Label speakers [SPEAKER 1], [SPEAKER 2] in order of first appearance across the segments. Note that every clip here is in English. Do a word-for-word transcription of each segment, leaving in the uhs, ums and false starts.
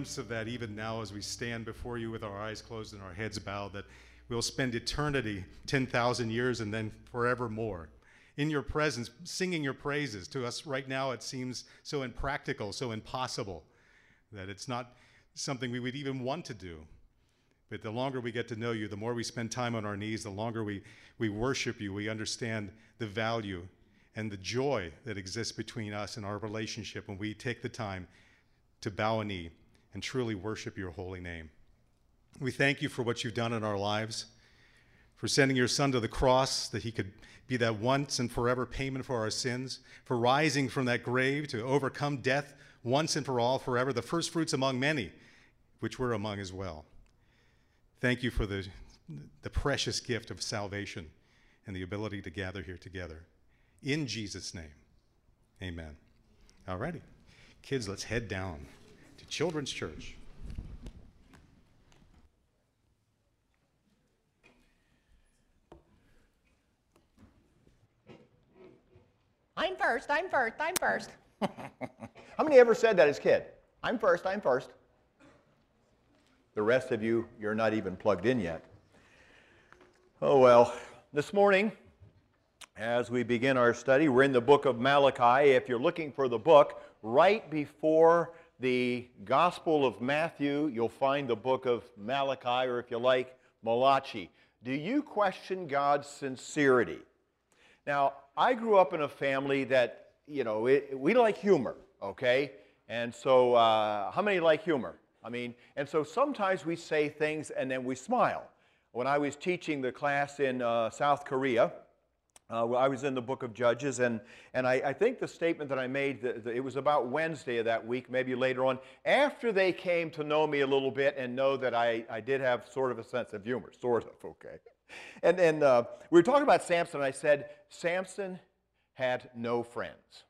[SPEAKER 1] glimpse of that even now as we stand before you with our eyes closed and our heads bowed, that we'll spend eternity, ten thousand years, and then forevermore in your presence, singing your praises. To us right now, it seems so impractical, so impossible, that it's not something we would even want to do. But the longer we get to know you, the more we spend time on our knees, the longer we, we worship you, we understand the value and the joy that exists between us and our relationship when we take the time to bow a knee and truly worship your holy name. We thank you for what you've done in our lives, for sending your son to the cross that he could be that once and forever payment for our sins, for rising from that grave to overcome death once and for all forever, the first fruits among many, which we're among as well. Thank you for the, the precious gift of salvation and the ability to gather here together. In Jesus' name, amen. All righty. Kids, let's head down to Children's Church.
[SPEAKER 2] I'm first, I'm first, I'm first.
[SPEAKER 3] How many ever said that as a kid? I'm first, I'm first. The rest of you, you're not even plugged in yet. Oh well, this morning, as we begin our study, we're in the book of Malachi. If you're looking for the book, right before the Gospel of Matthew, you'll find the book of Malachi, or if you like, Malachi. Do you question God's sincerity? Now, I grew up in a family that, you know, it, we like humor, okay? And so, uh, how many like humor? I mean, and so sometimes we say things and then we smile. When I was teaching the class in uh, South Korea, uh, I was in the book of Judges, and, and I, I think the statement that I made, the, the, it was about Wednesday of that week, maybe later on, after they came to know me a little bit and know that I, I did have sort of a sense of humor, sort of, okay? And, and uh, we were talking about Samson, and I said, Samson had no friends.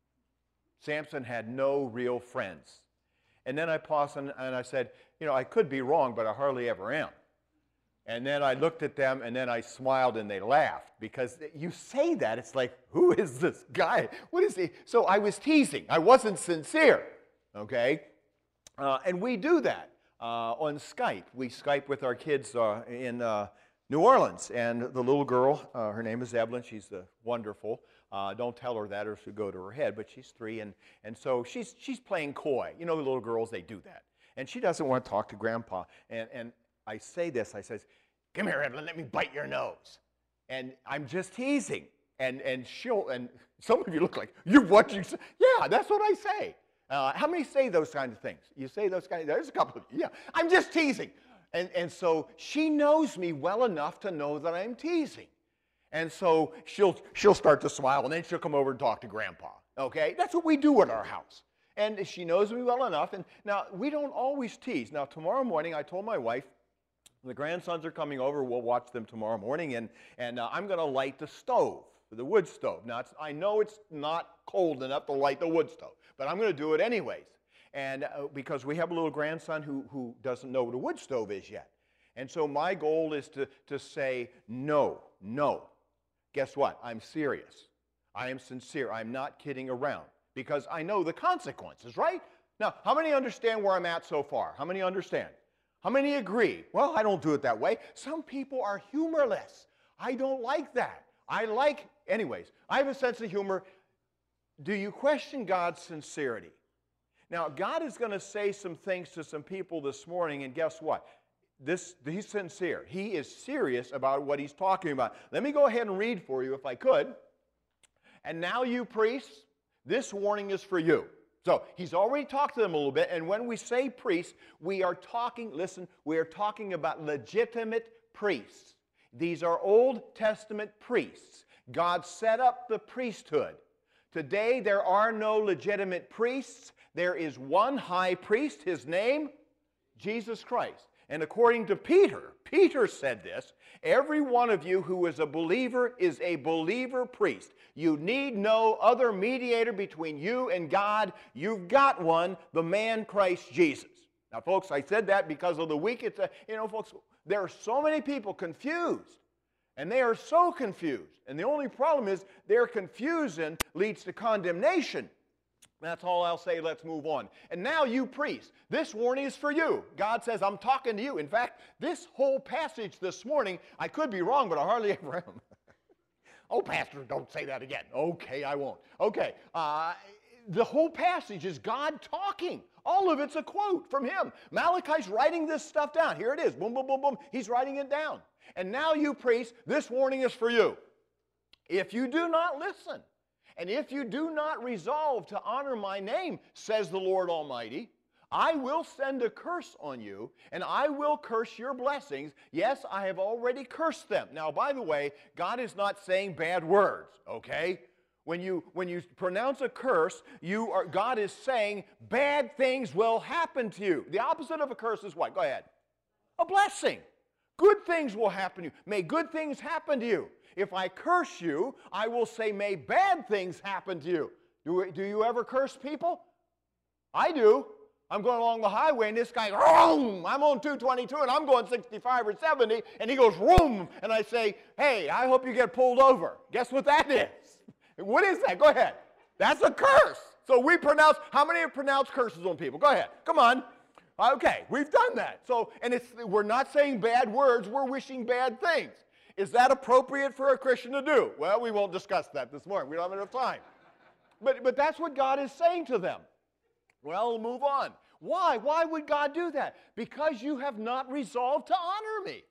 [SPEAKER 3] Samson had no real friends. And then I paused and, and I said, you know, I could be wrong, but I hardly ever am. And then I looked at them, and then I smiled, and they laughed. Because you say that, it's like, who is this guy? What is he? So I was teasing. I wasn't sincere, okay? Uh, and we do that uh, on Skype. We Skype with our kids uh, in uh, New Orleans. And the little girl, uh, her name is Evelyn. She's uh, wonderful. Uh, don't tell her that or she'll go to her head, but she's three, and, and so she's, she's playing coy. You know, the little girls, they do that. And she doesn't want to talk to Grandpa. And, and I say this, I says, come here, Evelyn, let me bite your nose. And I'm just teasing. And, and she'll, and some of you look like, you what you say? Yeah, that's what I say. Uh, how many say those kind of things? You say those kind of, there's a couple of you, yeah. I'm just teasing. And, and so she knows me well enough to know that I'm teasing. And so she'll, she'll start to smile, and then she'll come over and talk to Grandpa, okay? That's what we do at our house. And she knows me well enough. And now, we don't always tease. Now, tomorrow morning, I told my wife, the grandsons are coming over. We'll watch them tomorrow morning, and, and uh, I'm going to light the stove, the wood stove. Now, it's, I know it's not cold enough to light the wood stove, but I'm going to do it anyways. And uh, because we have a little grandson who, who doesn't know what a wood stove is yet. And so my goal is to, to say, no, no. Guess what? I'm serious. I am sincere. I'm not kidding around because I know the consequences, right? Now, how many understand where I'm at so far? How many understand? How many agree? Well, I don't do it that way. Some people are humorless. I don't like that. I like, anyways, I have a sense of humor. Do you question God's sincerity? Now, God is going to say some things to some people this morning, and guess what? This, he's sincere. He is serious about what he's talking about. Let me go ahead and read for you if I could. And now you priests, this warning is for you. So he's already talked to them a little bit. And when we say priests, we are talking, listen, we are talking about legitimate priests. These are Old Testament priests. God set up the priesthood. Today there are no legitimate priests. There is one high priest, his name, Jesus Christ. And according to Peter, Peter said this, every one of you who is a believer is a believer priest. You need no other mediator between you and God. You've got one, the man Christ Jesus. Now, folks, I said that because of the week. It's a, you know, folks, there are so many people confused. And they are so confused. And the only problem is their confusion leads to condemnation. That's all I'll say. Let's move on. And now you priests, this warning is for you. God says, I'm talking to you. In fact, this whole passage this morning, I could be wrong, but I hardly ever am. Oh, Pastor, don't say that again. Okay, I won't. Okay, uh, the whole passage is God talking. All of it's a quote from him. Malachi's writing this stuff down. Here it is. Boom, boom, boom, boom. He's writing it down. And now you priests, this warning is for you. If you do not listen, and if you do not resolve to honor my name, says the Lord Almighty, I will send a curse on you, and I will curse your blessings. Yes, I have already cursed them. Now, by the way, God is not saying bad words, okay? When you, when you pronounce a curse, you are, God is saying bad things will happen to you. The opposite of a curse is what? Go ahead. A blessing. Good things will happen to you. May good things happen to you. If I curse you, I will say, may bad things happen to you. Do, do you ever curse people? I do. I'm going along the highway, and this guy, room, I'm on two twenty-two, and I'm going sixty-five or seventy, and he goes, room, and I say, hey, I hope you get pulled over. Guess what that is? What is that? Go ahead. That's a curse. So we pronounce, how many have pronounced curses on people? Go ahead. Come on. Okay, we've done that. So, and it's, we're not saying bad words, we're wishing bad things. Is that appropriate for a Christian to do? Well, we won't discuss that this morning. We don't have enough time. But, but that's what God is saying to them. Well, we'll move on. Why? Why would God do that? Because you have not resolved to honor me.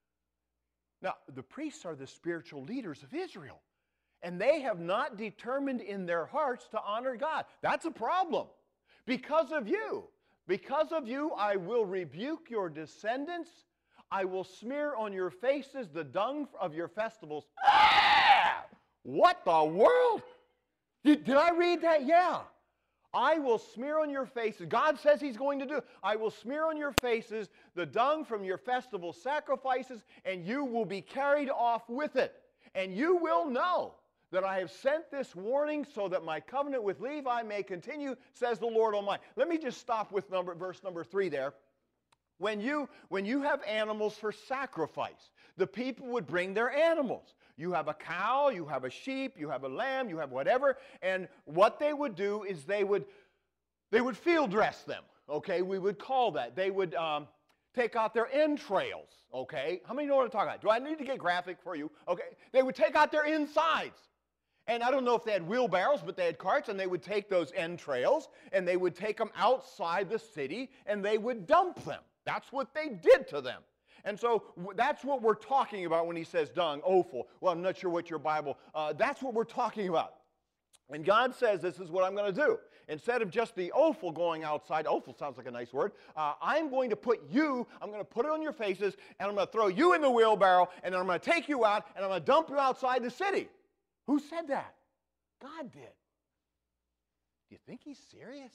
[SPEAKER 3] Now, the priests are the spiritual leaders of Israel, and they have not determined in their hearts to honor God. That's a problem. Because of you. Because of you, I will rebuke your descendants. I will smear on your faces the dung of your festivals. Ah! What the world? Did, did I read that? Yeah. I will smear on your faces. God says he's going to do. I will smear on your faces the dung from your festival sacrifices, and you will be carried off with it. And you will know that I have sent this warning so that my covenant with Levi may continue, says the Lord Almighty. Let me just stop with number, verse number three there. When you, when you have animals for sacrifice, the people would bring their animals. You have a cow, you have a sheep, you have a lamb, you have whatever, and what they would do is they would, they would field dress them, okay? We would call that. They would um, take out their entrails, okay? How many know what I'm talking about? Do I need to get graphic for you? Okay, they would take out their insides. And I don't know if they had wheelbarrows, but they had carts, and they would take those entrails, and they would take them outside the city, and they would dump them. That's what they did to them. And so that's what we're talking about when he says dung, offal. Well, I'm not sure what your Bible, uh, that's what we're talking about. And God says, this is what I'm going to do. Instead of just the offal going outside, offal sounds like a nice word, uh, I'm going to put you, I'm going to put it on your faces, and I'm going to throw you in the wheelbarrow, and then I'm going to take you out, and I'm going to dump you outside the city. Who said that? God did. Do you think he's serious?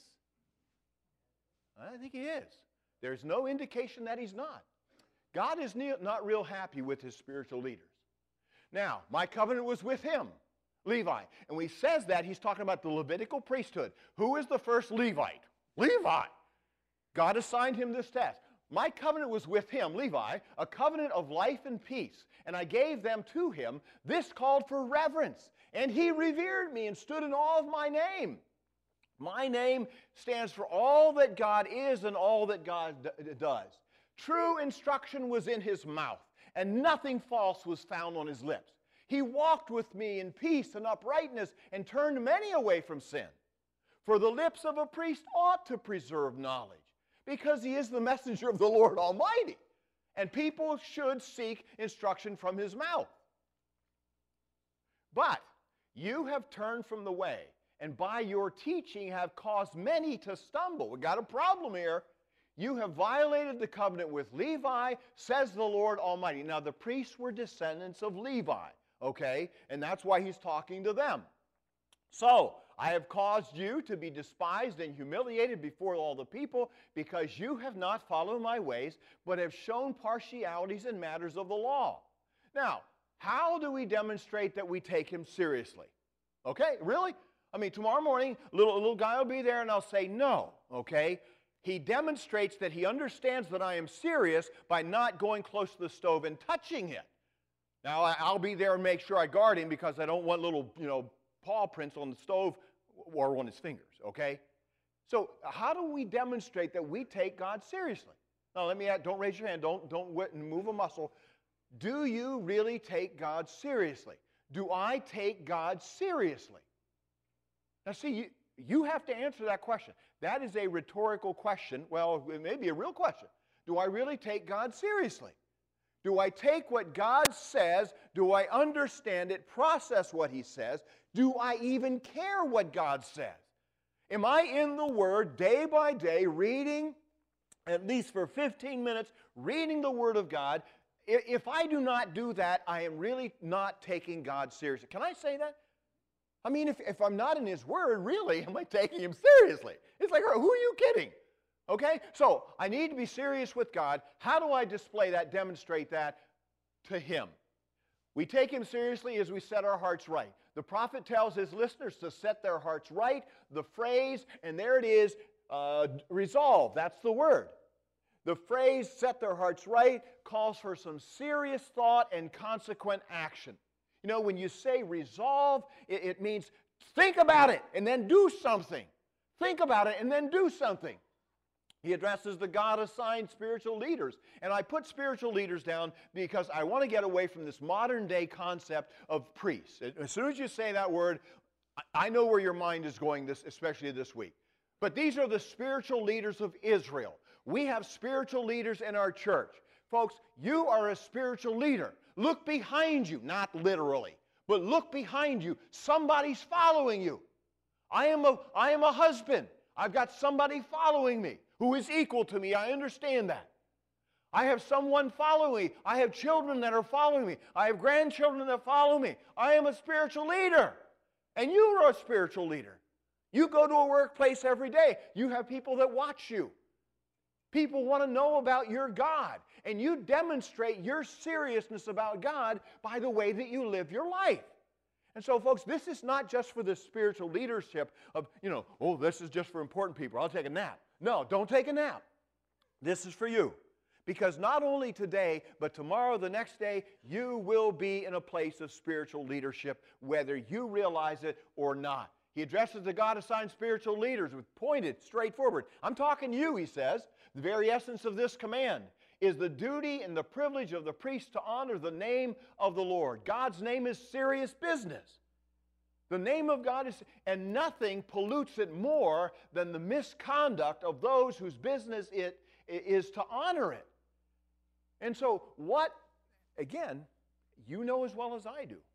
[SPEAKER 3] I think he is. There's no indication that he's not. God is not real happy with his spiritual leaders. Now, my covenant was with him, Levi. And when he says that, he's talking about the Levitical priesthood. Who is the first Levite? Levi. God assigned him this task. My covenant was with him, Levi, a covenant of life and peace. And I gave them to him. This called for reverence. And he revered me and stood in awe of my name. My name stands for all that God is and all that God does. True instruction was in his mouth, and nothing false was found on his lips. He walked with me in peace and uprightness and turned many away from sin. For the lips of a priest ought to preserve knowledge, because he is the messenger of the Lord Almighty, and people should seek instruction from his mouth. But you have turned from the way, and by your teaching have caused many to stumble. We've got a problem here. You have violated the covenant with Levi, says the Lord Almighty. Now, the priests were descendants of Levi, okay? And that's why he's talking to them. So, I have caused you to be despised and humiliated before all the people, because you have not followed my ways, but have shown partialities in matters of the law. Now, how do we demonstrate that we take him seriously? Okay, really? I mean, tomorrow morning, a little, a little guy will be there, and I'll say, no, okay? He demonstrates that he understands that I am serious by not going close to the stove and touching it. Now, I'll be there and make sure I guard him, because I don't want little, you know, paw prints on the stove or on his fingers, okay? So how do we demonstrate that we take God seriously? Now let me add, don't raise your hand, don't, don't move a muscle. Do you really take God seriously? Do I take God seriously? Now see, you, you have to answer that question. That is a rhetorical question. Well, it may be a real question. Do I really take God seriously? Do I take what God says? Do I understand it, process what He says? Do I even care what God says? Am I in the Word day by day, reading, at least for fifteen minutes, reading the Word of God? If I do not do that, I am really not taking God seriously. Can I say that? I mean, if, if I'm not in His Word, really, am I taking Him seriously? It's like, who are you kidding? Okay? So, I need to be serious with God. How do I display that, demonstrate that to Him? We take Him seriously as we set our hearts right. The prophet tells his listeners to set their hearts right. The phrase, and there it is, uh, resolve. That's the word. The phrase, set their hearts right, calls for some serious thought and consequent action. You know, when you say resolve, it, it means think about it and then do something. Think about it and then do something. He addresses the God-assigned spiritual leaders. And I put spiritual leaders down because I want to get away from this modern-day concept of priests. As soon as you say that word, I know where your mind is going, this, especially this week. But these are the spiritual leaders of Israel. We have spiritual leaders in our church. Folks, you are a spiritual leader. Look behind you, not literally, but look behind you. Somebody's following you. I am a, I am a husband. I've got somebody following me who is equal to me. I understand that. I have someone following me. I have children that are following me. I have grandchildren that follow me. I am a spiritual leader. And you are a spiritual leader. You go to a workplace every day. You have people that watch you. People want to know about your God. And you demonstrate your seriousness about God by the way that you live your life. And so, folks, this is not just for the spiritual leadership of, you know, oh, this is just for important people. I'll take a nap. No, don't take a nap. This is for you. Because not only today, but tomorrow, the next day, you will be in a place of spiritual leadership, whether you realize it or not. He addresses the God-assigned spiritual leaders with pointed, straightforward. I'm talking to you, he says. The very essence of this command is the duty and the privilege of the priest to honor the name of the Lord. God's name is serious business. The name of God is, and nothing pollutes it more than the misconduct of those whose business it is to honor it. And so what, again, you know as well as I do.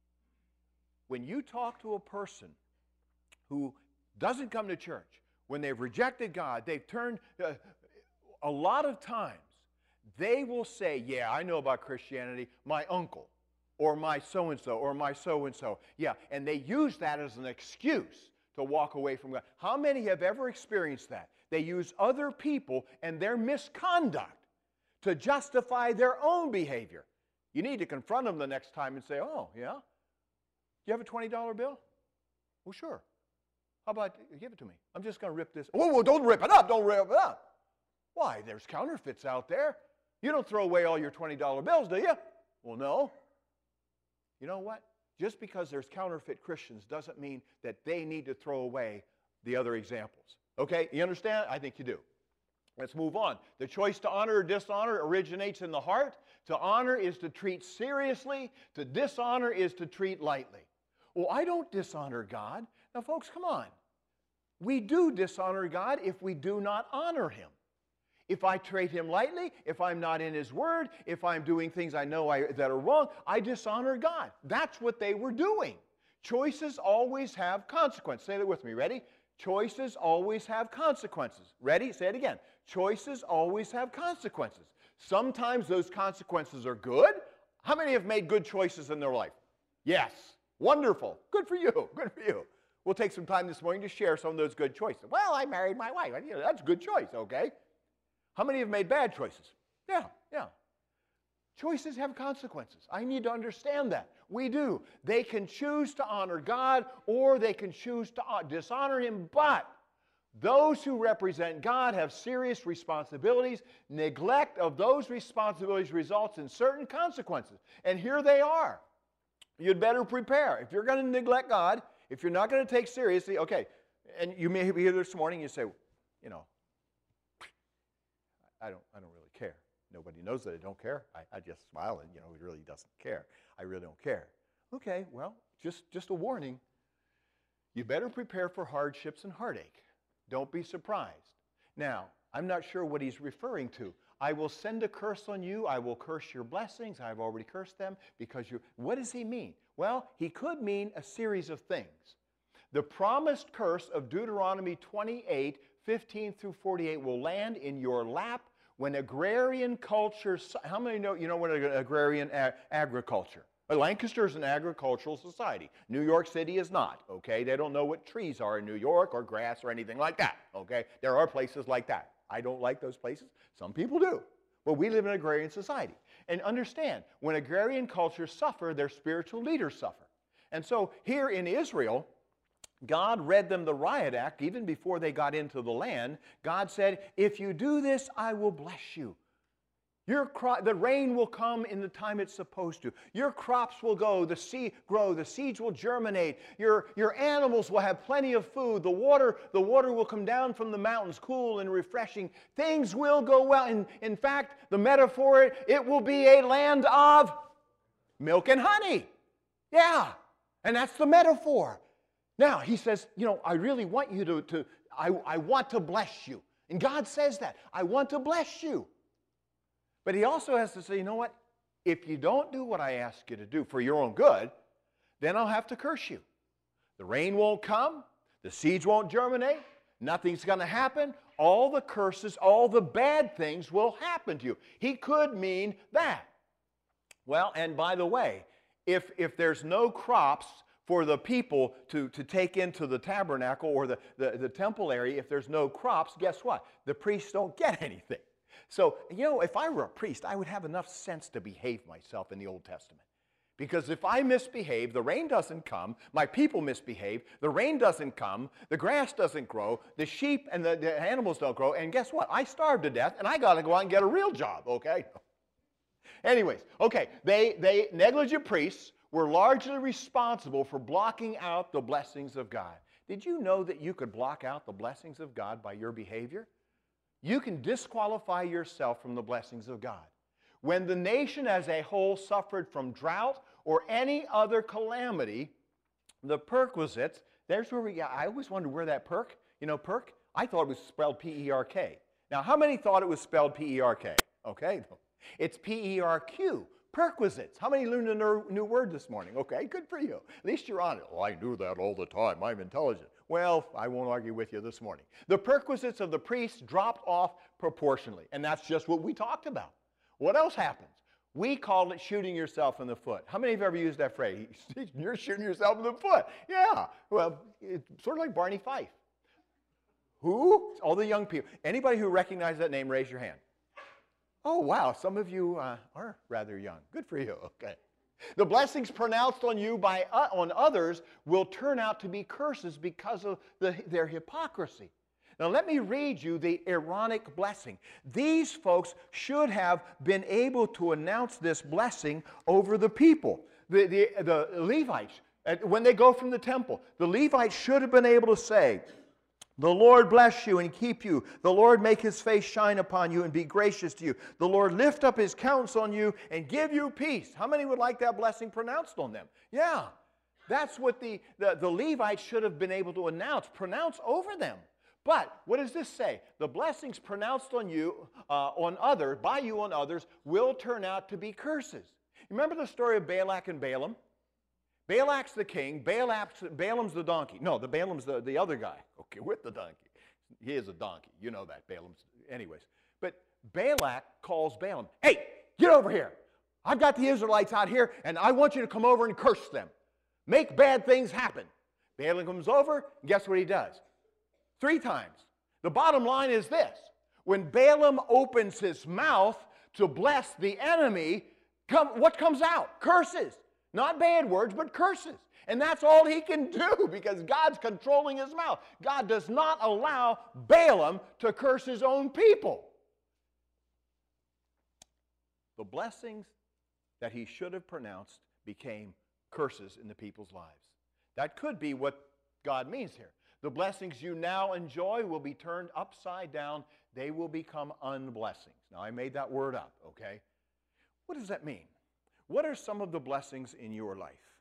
[SPEAKER 3] When you talk to a person who doesn't come to church, when they've rejected God, they've turned, uh, a lot of times, they will say, yeah, I know about Christianity, my uncle, or my so-and-so, or my so-and-so. Yeah, and they use that as an excuse to walk away from God. How many have ever experienced that? They use other people and their misconduct to justify their own behavior. You need to confront them the next time and say, oh, yeah? Do you have a twenty dollar bill? Well, sure. How about, give it to me. I'm just going to rip this. Whoa, whoa, don't rip it up. Don't rip it up. Why? There's counterfeits out there. You don't throw away all your twenty dollar bills, do you? Well, no. You know what? Just because there's counterfeit Christians doesn't mean that they need to throw away the other examples. Okay? You understand? I think you do. Let's move on. The choice to honor or dishonor originates in the heart. To honor is to treat seriously. To dishonor is to treat lightly. Well, I don't dishonor God. Now, folks, come on. We do dishonor God if we do not honor Him. If I treat Him lightly, if I'm not in His Word, if I'm doing things I know I, that are wrong, I dishonor God. That's what they were doing. Choices always have consequences. Say that with me. Ready? Choices always have consequences. Ready? Say it again. Choices always have consequences. Sometimes those consequences are good. How many have made good choices in their life? Yes. Wonderful. Good for you. Good for you. We'll take some time this morning to share some of those good choices. Well, I married my wife. You know, that's a good choice, okay? How many have made bad choices? Yeah, yeah. Choices have consequences. I need to understand that. We do. They can choose to honor God or they can choose to dishonor Him, but those who represent God have serious responsibilities. Neglect of those responsibilities results in certain consequences. And here they are. You'd better prepare. If you're going to neglect God, If you're not going to take seriously, okay, and you may be here this morning, you say, you know, I don't, I don't really care. Nobody knows that I don't care. I, I just smile and, you know, he really doesn't care. I really don't care. Okay, well, just, just a warning. You better prepare for hardships and heartache. Don't be surprised. Now, I'm not sure what he's referring to. I will send a curse on you. I will curse your blessings. I've already cursed them because you. What does he mean? Well, he could mean a series of things. The promised curse of Deuteronomy twenty-eight, fifteen through forty-eight will land in your lap when agrarian culture. How many know you know what an agrarian ag agriculture? Lancaster is an agricultural society. New York City is not, okay? They don't know what trees are in New York or grass or anything like that, okay? There are places like that. I don't like those places. Some people do. Well, we live in an agrarian society. And understand, when agrarian cultures suffer, their spiritual leaders suffer. And so here in Israel, God read them the Riot Act even before they got into the land. God said, if you do this, I will bless you. Your crop, the rain will come in the time it's supposed to. Your crops will go, the seed grow, the seeds will germinate. Your, your animals will have plenty of food. The water, the water will come down from the mountains, cool and refreshing. Things will go well. In, in fact, the metaphor, it will be a land of milk and honey. Yeah, and that's the metaphor. Now, he says, you know, I really want you to, to I, I want to bless you. And God says that. I want to bless you. But he also has to say, you know what? If you don't do what I ask you to do for your own good, then I'll have to curse you. The rain won't come. The seeds won't germinate. Nothing's going to happen. All the curses, all the bad things will happen to you. He could mean that. Well, and by the way, if, if there's no crops for the people to, to take into the tabernacle or the, the, the temple area, if there's no crops, guess what? The priests don't get anything. So, you know, if I were a priest, I would have enough sense to behave myself in the Old Testament. Because if I misbehave, the rain doesn't come, my people misbehave, the rain doesn't come, the grass doesn't grow, the sheep and the, the animals don't grow, and guess what? I starve to death, and I got to go out and get a real job, okay? Anyways, okay, they, they, negligent priests were largely responsible for blocking out the blessings of God. Did you know that you could block out the blessings of God by your behavior? You can disqualify yourself from the blessings of God. When the nation as a whole suffered from drought or any other calamity, the perquisites, there's where we, I always wondered where that perk, you know, perk, I thought it was spelled P E R K. Now, how many thought it was spelled P E R K? Okay, it's P E R Q, perquisites. How many learned a new word this morning? Okay, good for you. At least you're on it. Well, I knew that all the time. I'm intelligent. Well, I won't argue with you this morning. The perquisites of the priests dropped off proportionally, and that's just what we talked about. What else happens? We call it shooting yourself in the foot. How many of you have ever used that phrase? You're shooting yourself in the foot. Yeah, well, it's sort of like Barney Fife. Who? All the young people. Anybody who recognizes that name, raise your hand. Oh, wow, some of you uh, are rather young. Good for you, okay. The blessings pronounced on you by uh, on others will turn out to be curses because of the, their hypocrisy. Now let me read you the Aaronic blessing. These folks should have been able to announce this blessing over the people. The, the, the Levites, when they go from the temple, the Levites should have been able to say, the Lord bless you and keep you. The Lord make his face shine upon you and be gracious to you. The Lord lift up his countenance on you and give you peace. How many would like that blessing pronounced on them? Yeah, that's what the, the, the Levites should have been able to announce, pronounce over them. But what does this say? The blessings pronounced on you, uh, on others, by you on others, will turn out to be curses. Remember the story of Balak and Balaam? Balak's the king, Balak's, Balaam's the donkey. No, the Balaam's the, the other guy, okay, with the donkey. He is a donkey. You know that, Balaam's. Anyways, but Balak calls Balaam, hey, get over here. I've got the Israelites out here, and I want you to come over and curse them. Make bad things happen. Balaam comes over, and guess what he does? Three times. The bottom line is this. When Balaam opens his mouth to bless the enemy, come, what comes out? Curses. Not bad words, but curses. And that's all he can do because God's controlling his mouth. God does not allow Balaam to curse his own people. The blessings that he should have pronounced became curses in the people's lives. That could be what God means here. The blessings you now enjoy will be turned upside down. They will become unblessings. Now, I made that word up, okay? What does that mean? What are some of the blessings in your life?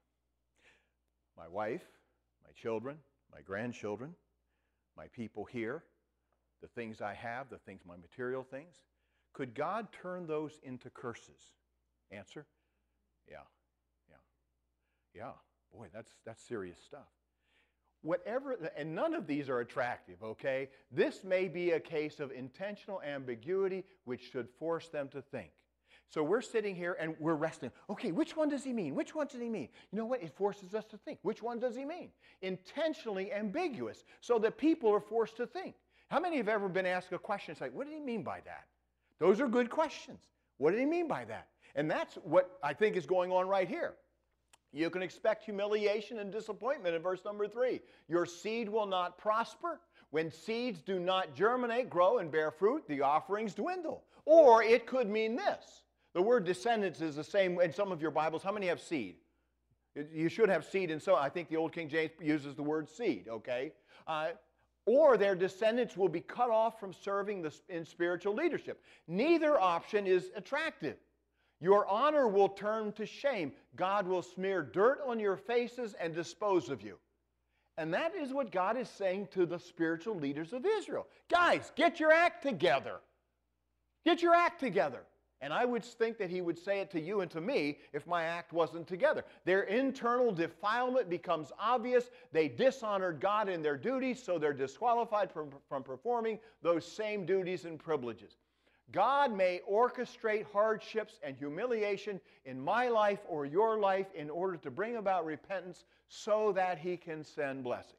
[SPEAKER 3] My wife, my children, my grandchildren, my people here, the things I have, the things, my material things. Could God turn those into curses? Answer? Yeah, yeah, yeah. Boy, that's, that's serious stuff. Whatever, and none of these are attractive, okay? This may be a case of intentional ambiguity which should force them to think. So we're sitting here and we're wrestling. Okay, which one does he mean? Which one does he mean? You know what? It forces us to think. Which one does he mean? Intentionally ambiguous, so that people are forced to think. How many have ever been asked a question? It's like, what did he mean by that? Those are good questions. What did he mean by that? And that's what I think is going on right here. You can expect humiliation and disappointment in verse number three. Your seed will not prosper. When seeds do not germinate, grow, and bear fruit, the offerings dwindle. Or it could mean this. The word descendants is the same in some of your Bibles. How many have seed? You should have seed, and so I think the Old King James uses the word seed, okay? Uh, or their descendants will be cut off from serving the, in spiritual leadership. Neither option is attractive. Your honor will turn to shame. God will smear dirt on your faces and dispose of you. And that is what God is saying to the spiritual leaders of Israel. Guys, get your act together. Get your act together. And I would think that he would say it to you and to me if my act wasn't together. Their internal defilement becomes obvious. They dishonored God in their duties, so they're disqualified from, from performing those same duties and privileges. God may orchestrate hardships and humiliation in my life or your life in order to bring about repentance so that he can send blessings.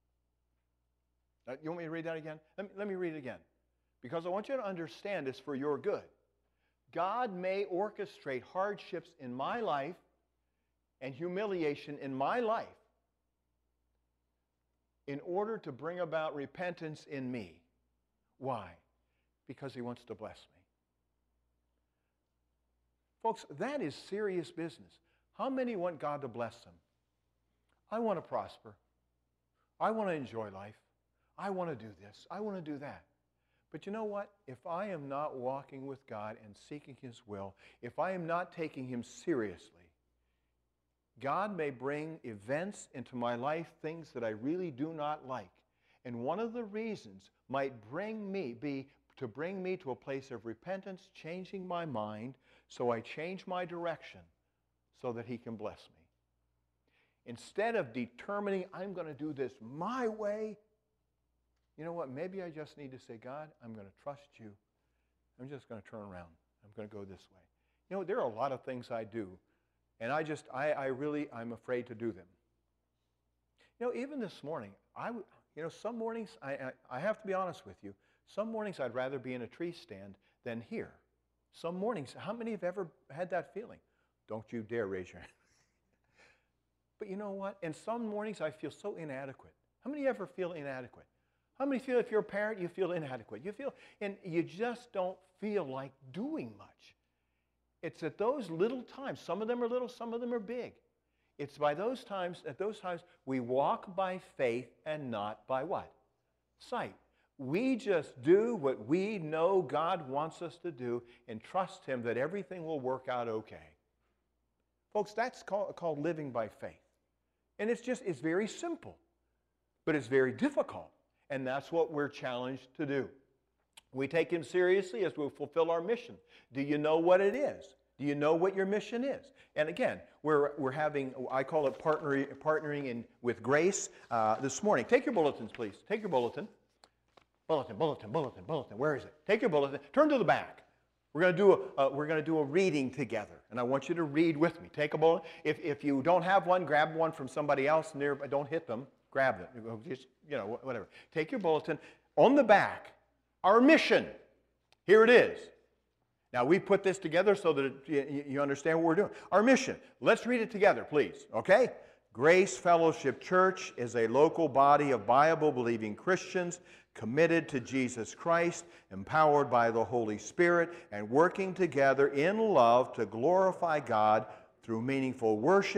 [SPEAKER 3] Now, you want me to read that again? Let me, let me read it again. Because I want you to understand it's for your good. God may orchestrate hardships in my life and humiliation in my life in order to bring about repentance in me. Why? Because he wants to bless me. Folks, that is serious business. How many want God to bless them? I want to prosper. I want to enjoy life. I want to do this. I want to do that. But you know what? If I am not walking with God and seeking his will, if I am not taking him seriously, God may bring events into my life, things that I really do not like. And one of the reasons might bring me, be to bring me to a place of repentance, changing my mind, so I change my direction so that he can bless me. Instead of determining I'm going to do this my way, you know what? Maybe I just need to say, God, I'm going to trust you. I'm just going to turn around. I'm going to go this way. You know, there are a lot of things I do, and I just, I, I really, I'm afraid to do them. You know, even this morning, I, you know, some mornings, I, I, I have to be honest with you, some mornings I'd rather be in a tree stand than here. Some mornings, how many have ever had that feeling? Don't you dare raise your hand. But you know what? And some mornings I feel so inadequate. How many ever feel inadequate? How many feel if you're a parent, you feel inadequate? You feel, and you just don't feel like doing much. It's at those little times, some of them are little, some of them are big. It's by those times, at those times, we walk by faith and not by what? Sight. We just do what we know God wants us to do and trust him that everything will work out okay. Folks, that's called, called living by faith. And it's just, it's very simple, but it's very difficult. And that's what we're challenged to do. We take him seriously as we fulfill our mission. Do you know what it is? Do you know what your mission is? And again, we're, we're having, I call it partnering, partnering in, with Grace uh, this morning. Take your bulletins, please. Take your bulletin. Bulletin, bulletin, bulletin, bulletin. Where is it? Take your bulletin. Turn to the back. We're going to do a, uh, we're going to do a reading together. And I want you to read with me. Take a bulletin. If, if you don't have one, grab one from somebody else nearby. Don't hit them. Grab them. Just, you know, whatever. Take your bulletin. On the back, our mission. Here it is. Now, we put this together so that it, you understand what we're doing. Our mission. Let's read it together, please. Okay? Grace Fellowship Church is a local body of Bible-believing Christians committed to Jesus Christ, empowered by the Holy Spirit, and working together in love to glorify God through meaningful worship,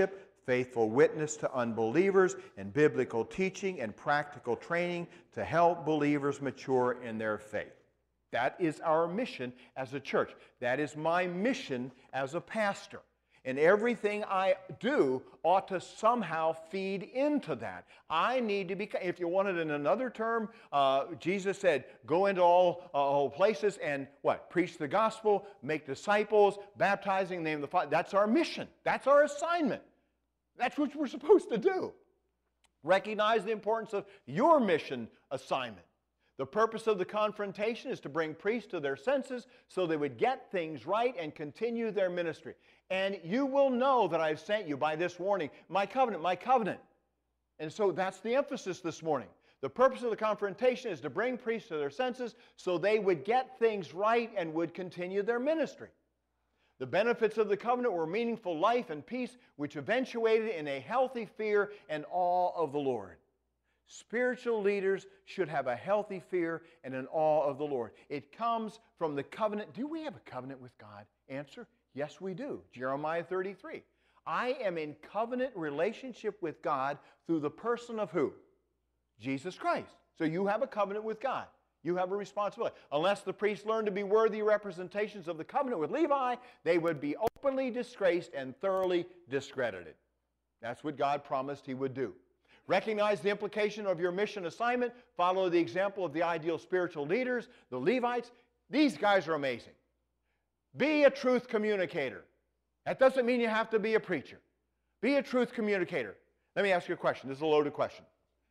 [SPEAKER 3] faithful witness to unbelievers, and biblical teaching and practical training to help believers mature in their faith. That is our mission as a church. That is my mission as a pastor. And everything I do ought to somehow feed into that. I need to be, if you want it in another term, uh, Jesus said, go into all, uh, all places and what? Preach the gospel, make disciples, baptizing in the name of the Father. That's our mission. That's our assignment. That's what we're supposed to do. Recognize the importance of your mission assignment. The purpose of the confrontation is to bring priests to their senses so they would get things right and continue their ministry. And you will know that I've sent you by this warning, my covenant, my covenant. And so that's the emphasis this morning. The purpose of the confrontation is to bring priests to their senses so they would get things right and would continue their ministry. The benefits of the covenant were meaningful life and peace, which eventuated in a healthy fear and awe of the Lord. Spiritual leaders should have a healthy fear and an awe of the Lord. It comes from the covenant. Do we have a covenant with God? Answer, yes we do. Jeremiah thirty-three. I am in covenant relationship with God through the person of who? Jesus Christ. So you have a covenant with God. You have a responsibility. Unless the priests learn to be worthy representations of the covenant with Levi, they would be openly disgraced and thoroughly discredited. That's what God promised He would do. Recognize the implication of your mission assignment. Follow the example of the ideal spiritual leaders, the Levites. These guys are amazing. Be a truth communicator. That doesn't mean you have to be a preacher. Be a truth communicator. Let me ask you a question. This is a loaded question.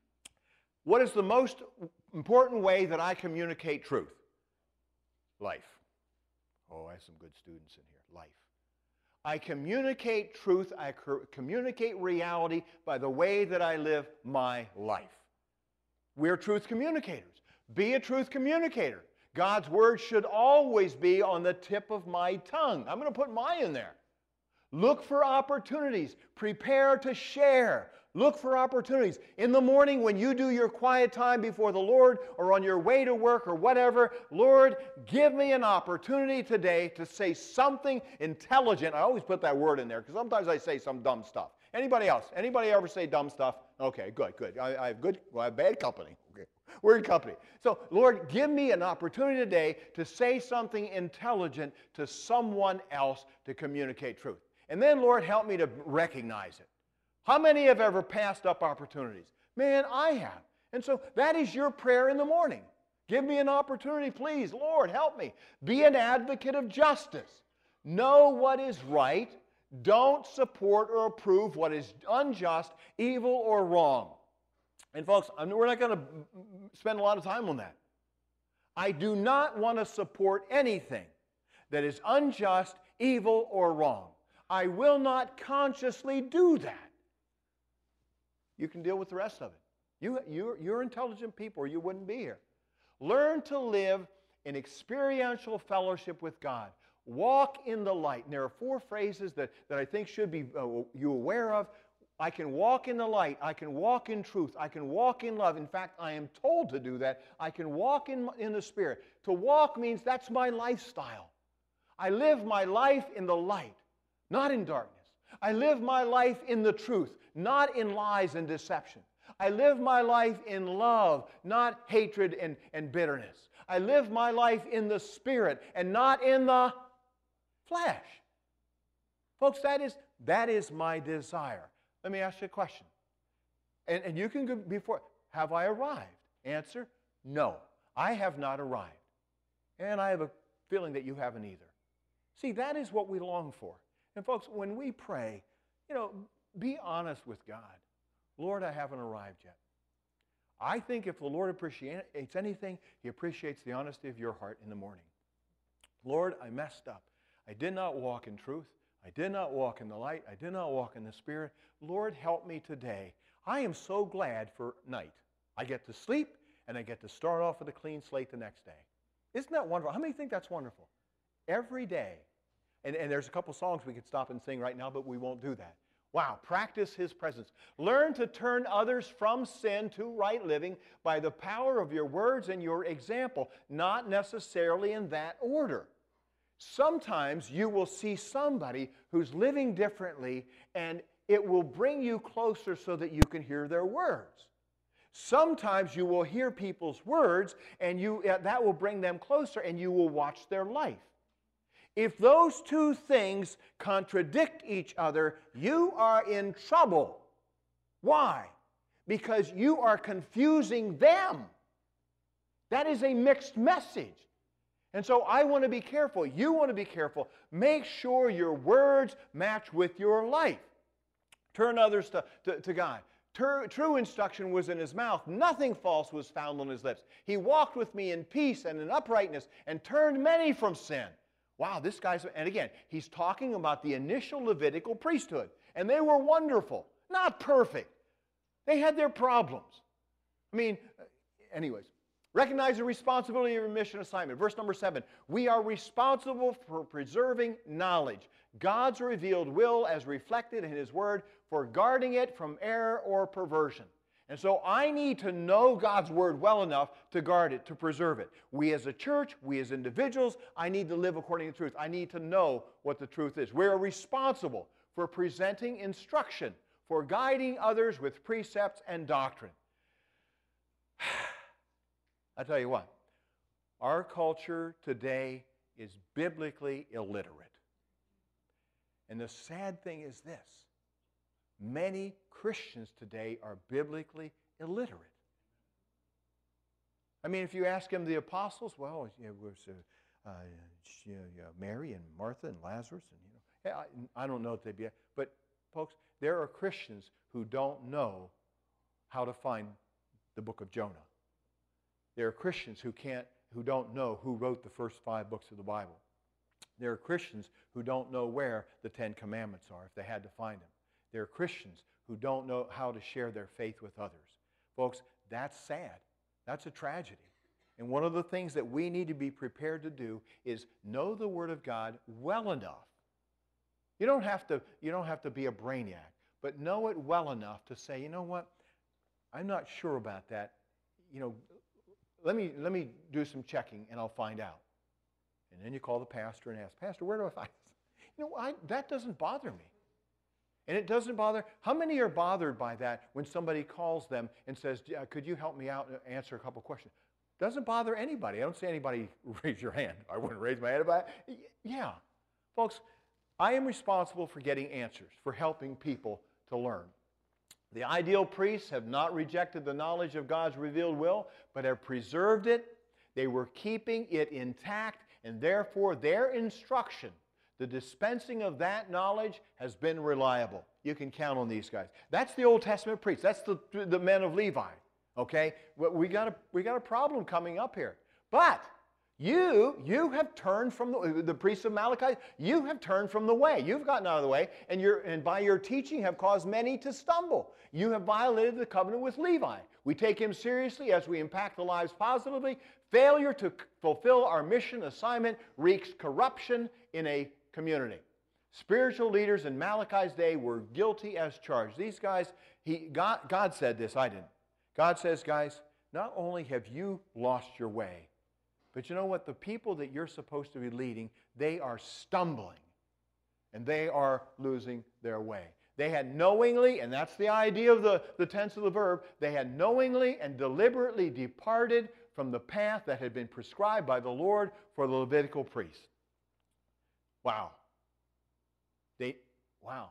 [SPEAKER 3] What is the most important way that I communicate truth? Life. Oh, I have some good students in here. Life. I communicate truth, I communicate reality by the way that I live my life. We're truth communicators. Be a truth communicator. God's word should always be on the tip of my tongue. I'm going to put my in there. Look for opportunities. Prepare to share. Look for opportunities. In the morning when you do your quiet time before the Lord or on your way to work or whatever, Lord, give me an opportunity today to say something intelligent. I always put that word in there because sometimes I say some dumb stuff. Anybody else? Anybody ever say dumb stuff? Okay, good, good. I, I have good, well, I have bad company. Okay. We're in company. So, Lord, give me an opportunity today to say something intelligent to someone else to communicate truth. And then, Lord, help me to recognize it. How many have ever passed up opportunities? Man, I have. And so that is your prayer in the morning. Give me an opportunity, please. Lord, help me. Be an advocate of justice. Know what is right. Don't support or approve what is unjust, evil, or wrong. And folks, we're not going to spend a lot of time on that. I do not want to support anything that is unjust, evil, or wrong. I will not consciously do that. You can deal with the rest of it. You, you're, you're intelligent people or you wouldn't be here. Learn to live in experiential fellowship with God. Walk in the light. And there are four phrases that, that I think should be uh, you aware of. I can walk in the light. I can walk in truth. I can walk in love. In fact, I am told to do that. I can walk in, in the Spirit. To walk means that's my lifestyle. I live my life in the light, not in darkness. I live my life in the truth, not in lies and deception. I live my life in love, not hatred and, and bitterness. I live my life in the Spirit and not in the flesh. Folks, that is, that is my desire. Let me ask you a question. And, and you can go before, have I arrived? Answer, no, I have not arrived. And I have a feeling that you haven't either. See, that is what we long for. And folks, when we pray, you know, be honest with God. Lord, I haven't arrived yet. I think if the Lord appreciates anything, He appreciates the honesty of your heart in the morning. Lord, I messed up. I did not walk in truth. I did not walk in the light. I did not walk in the Spirit. Lord, help me today. I am so glad for night. I get to sleep, and I get to start off with a clean slate the next day. Isn't that wonderful? How many think that's wonderful? Every day. And, and there's a couple songs we could stop and sing right now, but we won't do that. Wow, practice His presence. Learn to turn others from sin to right living by the power of your words and your example, not necessarily in that order. Sometimes you will see somebody who's living differently, and it will bring you closer so that you can hear their words. Sometimes you will hear people's words, and you, uh, that will bring them closer, and you will watch their life. If those two things contradict each other, you are in trouble. Why? Because you are confusing them. That is a mixed message. And so I want to be careful. You want to be careful. Make sure your words match with your life. Turn others to, to, to God. True, true instruction was in his mouth. Nothing false was found on his lips. He walked with me in peace and in uprightness and turned many from sin. Wow, this guy's... And again, he's talking about the initial Levitical priesthood. And they were wonderful. Not perfect. They had their problems. I mean, anyways. Recognize the responsibility of your mission assignment. Verse number seven. We are responsible for preserving knowledge, God's revealed will as reflected in His Word, for guarding it from error or perversion. And so I need to know God's Word well enough to guard it, to preserve it. We as a church, we as individuals, I need to live according to the truth. I need to know what the truth is. We are responsible for presenting instruction, for guiding others with precepts and doctrine. I tell you what, our culture today is biblically illiterate. And the sad thing is this. Many Christians today are biblically illiterate. I mean, if you ask them the apostles, well, it was uh, uh, you know, Mary and Martha and Lazarus, and you know, I, I don't know if they'd be. But folks, there are Christians who don't know how to find the book of Jonah. There are Christians who can't, who don't know who wrote the first five books of the Bible. There are Christians who don't know where the Ten Commandments are if they had to find them. There are Christians who don't know how to share their faith with others. Folks, that's sad. That's a tragedy. And one of the things that we need to be prepared to do is know the Word of God well enough. You don't have to, you don't have to be a brainiac, but know it well enough to say, you know what, I'm not sure about that. You know, let me, let me do some checking and I'll find out. And then you call the pastor and ask, Pastor, where do I find this? You know, I, that doesn't bother me. And it doesn't bother, how many are bothered by that when somebody calls them and says, could you help me out and answer a couple questions? Doesn't bother anybody. I don't see anybody raise your hand. I wouldn't raise my hand about it. Yeah. Folks, I am responsible for getting answers, for helping people to learn. The ideal priests have not rejected the knowledge of God's revealed will, but have preserved it. They were keeping it intact, and therefore their instruction, the dispensing of that knowledge, has been reliable. You can count on these guys. That's the Old Testament priests. That's the, the men of Levi. Okay? We got a, we got a problem coming up here. But you, you have turned from the, the priests of Malachi, you have turned from the way. You've gotten out of the way, and, you're, and by your teaching have caused many to stumble. You have violated the covenant with Levi. We take him seriously as we impact the lives positively. Failure to fulfill our mission assignment wreaks corruption in a community. Spiritual leaders in Malachi's day were guilty as charged. These guys, he, God, God said this, I didn't. God says, guys, not only have you lost your way, but you know what? The people that you're supposed to be leading, they are stumbling and they are losing their way. They had knowingly, and that's the idea of the, the tense of the verb, they had knowingly and deliberately departed from the path that had been prescribed by the Lord for the Levitical priests. Wow. They, wow.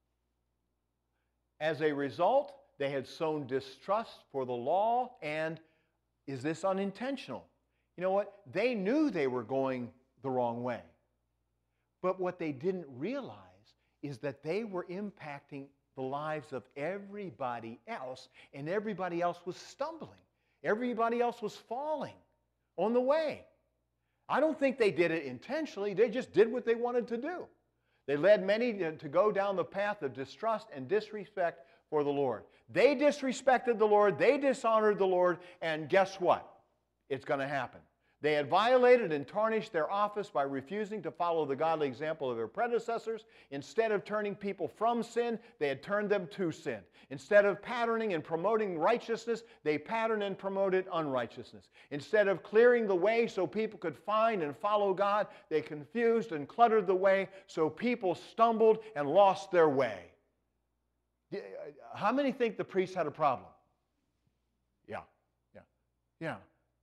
[SPEAKER 3] As a result, they had sown distrust for the law, and is this unintentional? You know what? They knew they were going the wrong way. But what they didn't realize is that they were impacting the lives of everybody else, and everybody else was stumbling. Everybody else was falling on the way. I don't think they did it intentionally. They just did what they wanted to do. They led many to go down the path of distrust and disrespect for the Lord. They disrespected the Lord. They dishonored the Lord. And guess what? It's going to happen. They had violated and tarnished their office by refusing to follow the godly example of their predecessors. Instead of turning people from sin, they had turned them to sin. Instead of patterning and promoting righteousness, they patterned and promoted unrighteousness. Instead of clearing the way so people could find and follow God, they confused and cluttered the way so people stumbled and lost their way. D- uh, How many think the priest had a problem? Yeah, yeah, yeah.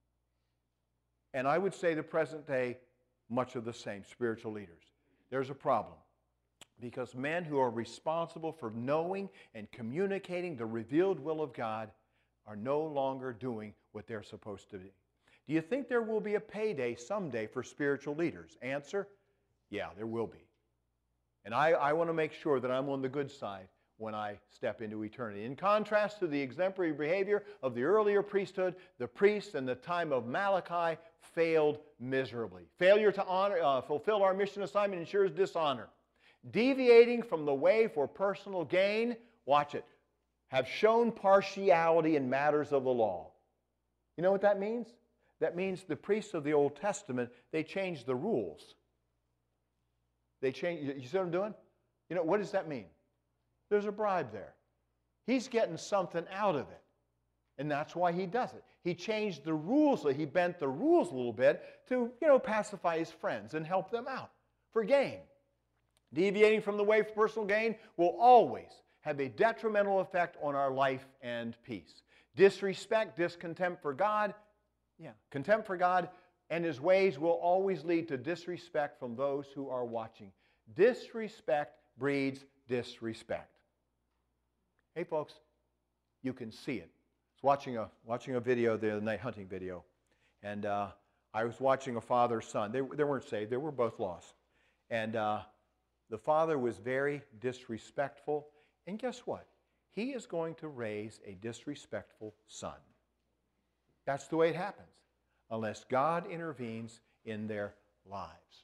[SPEAKER 3] And I would say the present day, much of the same, spiritual leaders. There's a problem. Because men who are responsible for knowing and communicating the revealed will of God are no longer doing what they're supposed to be. Do you think there will be a payday someday for spiritual leaders? Answer, yeah, there will be. And I, I want to make sure that I'm on the good side when I step into eternity. In contrast to the exemplary behavior of the earlier priesthood, the priests in the time of Malachi failed miserably. Failure to honor, uh, fulfill our mission assignment ensures dishonor. Deviating from the way for personal gain, watch it, have shown partiality in matters of the law. You know what that means? That means the priests of the Old Testament, they changed the rules. They changed, you see what I'm doing? You know, what does that mean? There's a bribe there. He's getting something out of it. And that's why he does it. He changed the rules, he bent the rules a little bit to, you know, pacify his friends and help them out for gain. Deviating from the way for personal gain will always have a detrimental effect on our life and peace. Disrespect, discontempt for God, yeah, contempt for God and His ways will always lead to disrespect from those who are watching. Disrespect breeds disrespect. Hey folks, you can see it. I was watching a, watching a video the other night, hunting video, and uh, I was watching a father-son. They, they weren't saved, they were both lost. And uh, the father was very disrespectful, and guess what? He is going to raise a disrespectful son. That's the way it happens, unless God intervenes in their lives.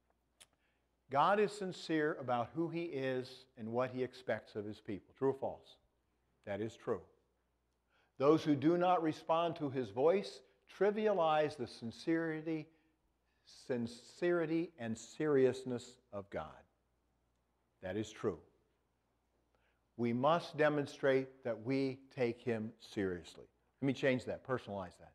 [SPEAKER 3] God is sincere about who He is and what He expects of His people. True or false? That is true. Those who do not respond to His voice trivialize the sincerity, sincerity and seriousness of God. That is true. We must demonstrate that we take Him seriously. Let me change that, personalize that.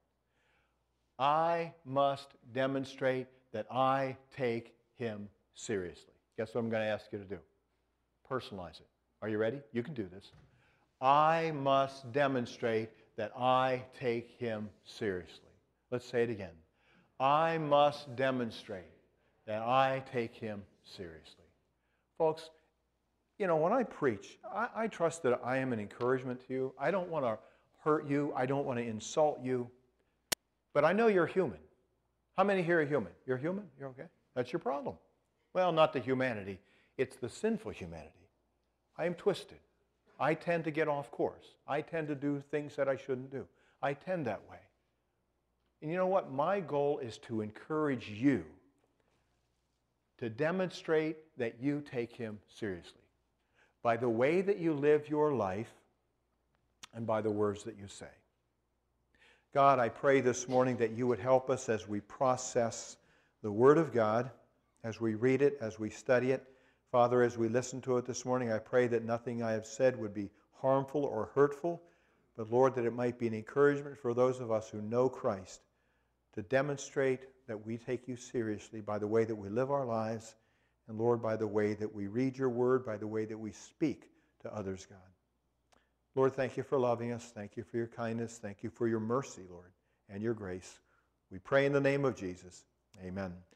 [SPEAKER 3] I must demonstrate that I take Him seriously. Guess what I'm going to ask you to do? Personalize it. Are you ready? You can do this. I must demonstrate that I take Him seriously. Let's say it again. I must demonstrate that I take Him seriously. Folks, you know, when I preach, I, I trust that I am an encouragement to you. I don't want to hurt you. I don't want to insult you. But I know you're human. How many here are human? You're human? You're okay? That's your problem. Well, not the humanity. It's the sinful humanity. I am twisted. I tend to get off course. I tend to do things that I shouldn't do. I tend that way. And you know what? My goal is to encourage you to demonstrate that you take Him seriously by the way that you live your life and by the words that you say. God, I pray this morning that you would help us as we process the Word of God, as we read it, as we study it. Father, as we listen to it this morning, I pray that nothing I have said would be harmful or hurtful, but Lord, that it might be an encouragement for those of us who know Christ to demonstrate that we take you seriously by the way that we live our lives, and Lord, by the way that we read your word, by the way that we speak to others, God. Lord, thank you for loving us. Thank you for your kindness. Thank you for your mercy, Lord, and your grace. We pray in the name of Jesus. Amen.